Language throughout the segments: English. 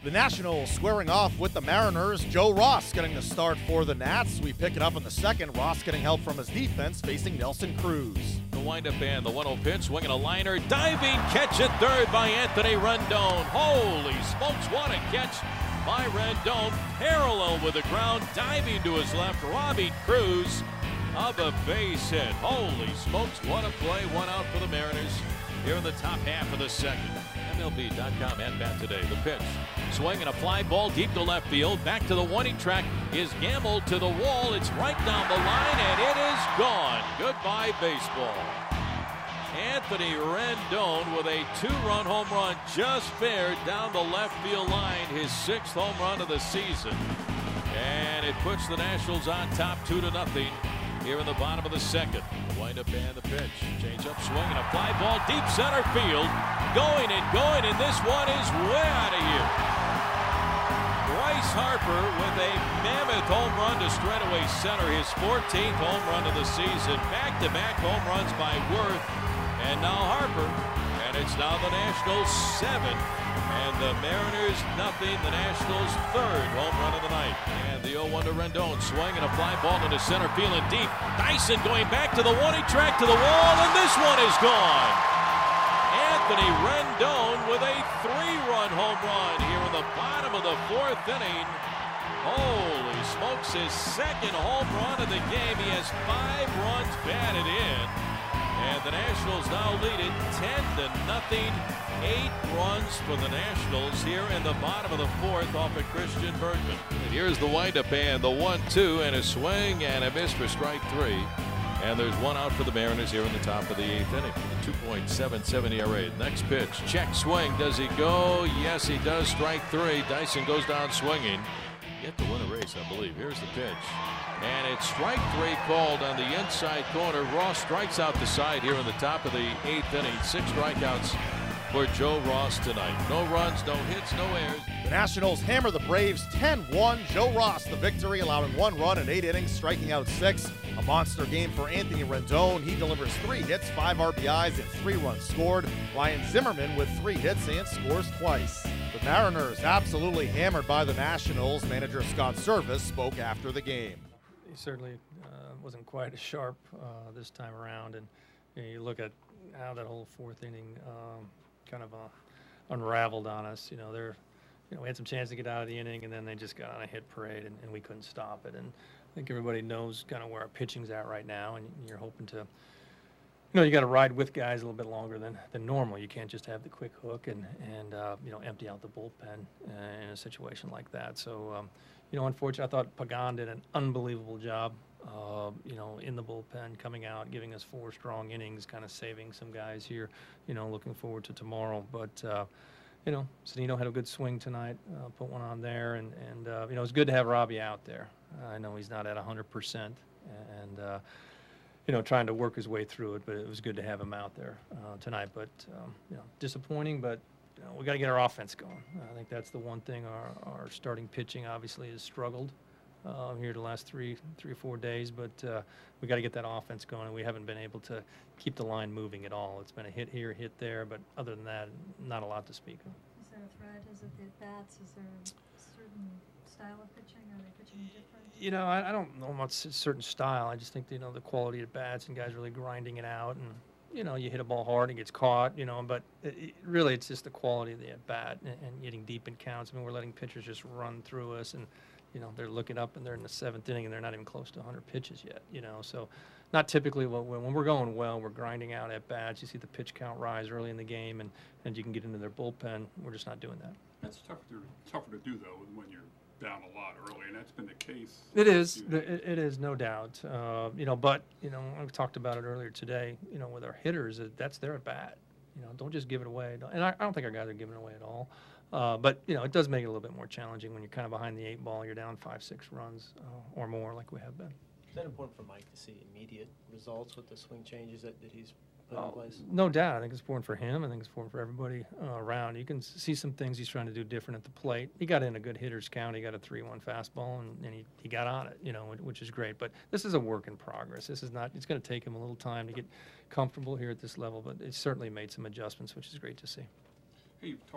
The Nationals squaring off with the Mariners. Joe Ross getting the start for the Nats. We pick it up in the second. Ross getting help from his defense, facing Nelson Cruz. The windup and the 1-0 pitch, swinging a liner, diving catch at third by Anthony Rendon. Holy smokes, what a catch by Rendon. Parallel with the ground, diving to his left. Robbie Cruz of a base hit. Holy smokes, what a play. One out for the Mariners here in the top half of the second. MLB.com at bat today. The pitch. Swinging a fly ball deep to left field. Back to the warning track is Gamble to the wall. It's right down the line and it is gone. Goodbye baseball. Anthony Rendon with a 2-run home run just fair down the left field line. His 6th home run of the season. And it puts the Nationals on top 2-0 here in the bottom of the second. The windup and the pitch. Change up swinging a fly ball deep center field. Going, and this one is way out of here. Bryce Harper with a mammoth home run to straightaway center, his 14th home run of the season. Back-to-back home runs by Worth, and now Harper. And it's now the Nationals 7, and the Mariners nothing. The Nationals 3rd home run of the night. And the 0-1 to Rendon, swinging a fly ball into center field and deep. Dyson going back to the warning track to the wall, and this one is gone. Anthony Rendon with a 3-run home run here in the bottom of the 4th inning. Holy smokes, his 2nd home run of the game. He has 5 runs batted in. And the Nationals now lead it 10-0. 8 runs for the Nationals here in the bottom of the 4th off of Christian Bergman. And here's the windup and the 1-2 and a swing and a miss for strike 3. And there's 1 out for the Mariners here in the top of the 8th inning. 2.77 ERA. Next pitch, check swing. Does he go? Yes, he does. Strike 3. Dyson goes down swinging. Yet to win a race, I believe. Here's the pitch. And it's strike 3 called on the inside corner. Ross strikes out the side here in the top of the 8th inning. 6 strikeouts for Joe Ross tonight. No runs, no hits, no errors. The Nationals hammer the Braves 10-1. Joe Ross the victory, allowing 1 run in 8 innings, striking out 6. A monster game for Anthony Rendon. He delivers 3 hits, 5 RBIs, and 3 runs scored. Ryan Zimmerman with 3 hits and scores twice. The Mariners absolutely hammered by the Nationals. Manager Scott Servais spoke after the game. He certainly wasn't quite as sharp this time around, and you look at how that whole 4th inning kind of unraveled on us. We had some chance to get out of the inning, and then they just got on a hit parade, and we couldn't stop it. And I think everybody knows kind of where our pitching's at right now, and you're hoping to, you got to ride with guys a little bit longer than normal. You can't just have the quick hook and empty out the bullpen in a situation like that. So, unfortunately, I thought Pagan did an unbelievable job, in the bullpen, coming out, giving us 4 strong innings, kind of saving some guys here, looking forward to tomorrow. But, Cedeno had a good swing tonight, put one on there, and it's good to have Robbie out there. I know he's not at 100%, and trying to work his way through it, but it was good to have him out there tonight. But disappointing, but we got to get our offense going. I think that's the one thing. Our starting pitching obviously has struggled here the last three or 4 days, but we got to get that offense going, and we haven't been able to keep the line moving at all. It's been a hit here, hit there, but other than that, not a lot to speak of. Is there a threat? Is it the bats? Is there a certain style of pitching? Are they pitching different? I don't know about a certain style. I just think, the quality of bats and guys really grinding it out, and you hit a ball hard and it gets caught, but really it's just the quality of the at-bat and getting deep in counts. I mean, we're letting pitchers just run through us, and they're looking up and they're in the 7th inning and they're not even close to 100 pitches yet, so not typically when we're going well, we're grinding out at bats. You see the pitch count rise early in the game, and you can get into their bullpen. We're just not doing that. That's tougher to do, though, when you're down a lot early, and that's been the case. It is. It is, no doubt. But, I've talked about it earlier today, with our hitters, that's their at bat. Don't just give it away. And I don't think our guys are giving it away at all. But, it does make it a little bit more challenging when you're kind of behind the 8 ball, you're down 5-6 runs or more like we have been. Is that important for Mike to see immediate results with the swing changes that he's put in place? No doubt. I think it's important for him. I think it's important for everybody around. You can see some things he's trying to do different at the plate. He got in a good hitter's count. He got a 3-1 fastball, and he got on it, which is great. But this is a work in progress. This is not. It's going to take him a little time to get comfortable here at this level, but it's certainly made some adjustments, which is great to see. Hey, you've talked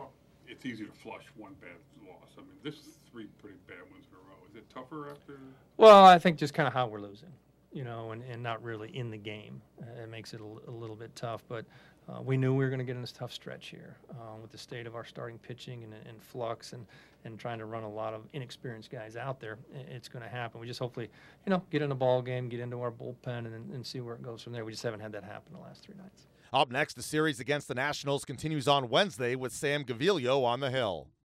it's easy to flush one bad loss. I mean, this is 3 pretty bad ones in a row. Is it tougher after? Well, I think just kind of how we're losing, and not really in the game. It makes it a little bit tough, but we knew we were going to get in this tough stretch here with the state of our starting pitching and flux and trying to run a lot of inexperienced guys out there. It's going to happen. We just hopefully, get in a ball game, get into our bullpen, and see where it goes from there. We just haven't had that happen the last 3 nights. Up next, the series against the Nationals continues on Wednesday with Sam Gaviglio on the hill.